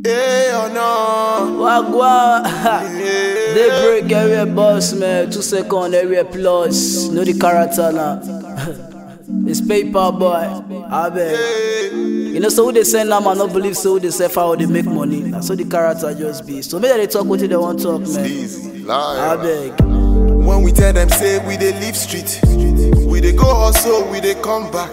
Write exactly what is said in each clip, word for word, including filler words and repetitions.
Hey, oh no. Wagwa. They break area boss, man. Two second area plus. Know the character now. It's paper boy. I bet. You know, so who they send them, I not believe so who they say how they make money. That's how the character just be. So maybe they talk what they want to talk, man. Easy, lie. I beg. When we tell them say we dey leave street, we dey go hustle, we dey come back,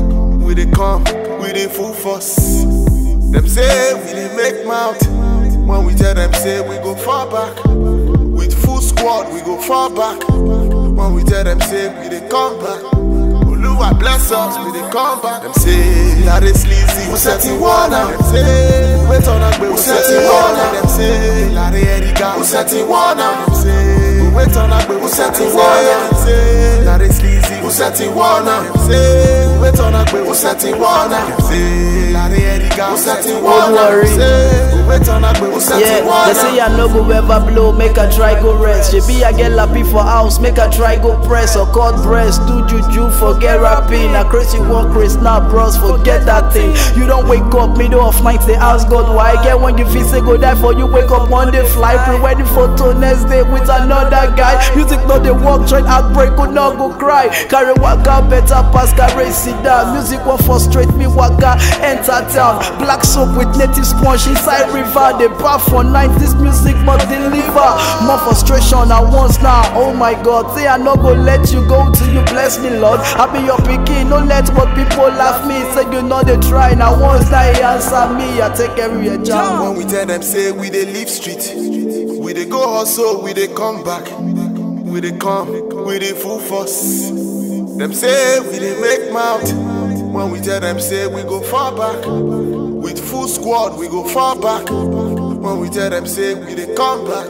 we dey come, we dey full force. Them say we dey make mouth. When we tell them say we go far back, with full squad we go far back. When we tell them say we dey come back, Oluwa bless us, we dey come back. Them say that is sleazy, we setting one now. Them say wait on us, we setting one now. Them say that is Eriga, we setting one now. Them say wait on us, we setting one now. Them say that is sleazy, we setting one now. Them say wait on us, we setting one now. Them say that is Eriga, we setting one now. Them say wait on us, we setting one now. They say I no go ever blow, make a try go rest. She be I get lappy for house, make a try go press or cut breast, do juju, forget rapping. A crazy walk, Chris now bros, forget that thing. You don't wake up middle of night, say ask God why. Get when you feel say go die for you, wake up Monday, fly, pre-wedding photo next day with another guy. Music no they walk, join outbreak, go not go cry. Carry waka better pass, carry sit down. Music won't frustrate me, waka enter town. Black soap with native sponge inside river. They bath for night, this music must deliver. More frustration at once now, oh my God. Say I no go let you go till you bless me, Lord. I be your pikin, no let what people laugh me. Say you know they try, now once that he answer me, I take every job. When we tell them say we dey leave street, we dey go hustle, we dey come back, we dey come, we dey full force. Them say we dey make mouth. When we tell them say we go far back, with full squad we go far back. When we tell them say we dey come back,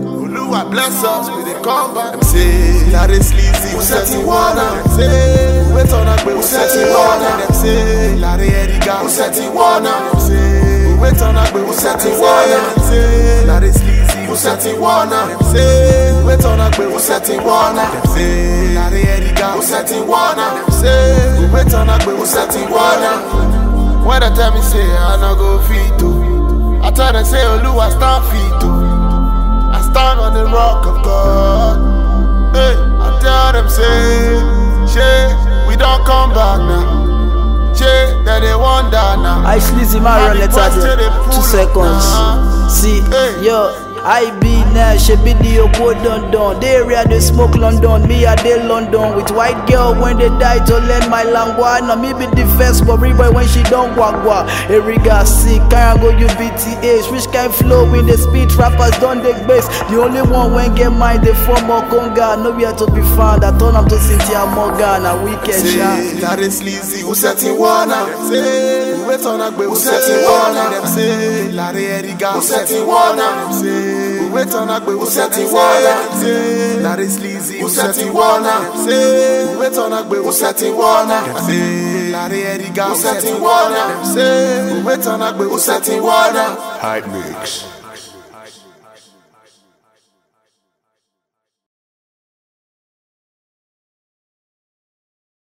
Oluwa bless us, we dey come back. Them say that is sleazy, we setting one now. Them say wait on us, we setting one now. Them say that is Eriga, we setting one now. Them say wait on us, we setting one now. Them say that is sleazy, we setting one now. Them say wait on us, we setting one now. Them say that is Eriga, we setting one now. Them say wait on us, we setting one now. When they tell me say I no go fit to, I tell them say Oluwa stand fit to. I stand on the rock of God. Hey, I tell them say, Shay, we don't come back now. Shay, that they wonder now. I sleazy my run it at two seconds. See, yo. I be now, she be the go done done. They area they smoke London, me a day London. With white girl when they die to learn my language. Now me be the first for boy when she don't wagwa. Eriga sick, can't go U B T H. Which kind flow in the speed rappers don't take base. The only one when get mine they form more conga. Nowhere to be found. I turn them to Cynthia Morgan a weekend shot. That is sleazy, who setting one now? Say, wait on a who setting one now? Them say, Larry Eriga, who setting one now? Them say. Wait on a who setting one now? Say that is sleazy, who setting one now? Say wait on a who setting one now? Say Larry Eriga, who setting one now? Say wait on a who setting one now? Hype Mix.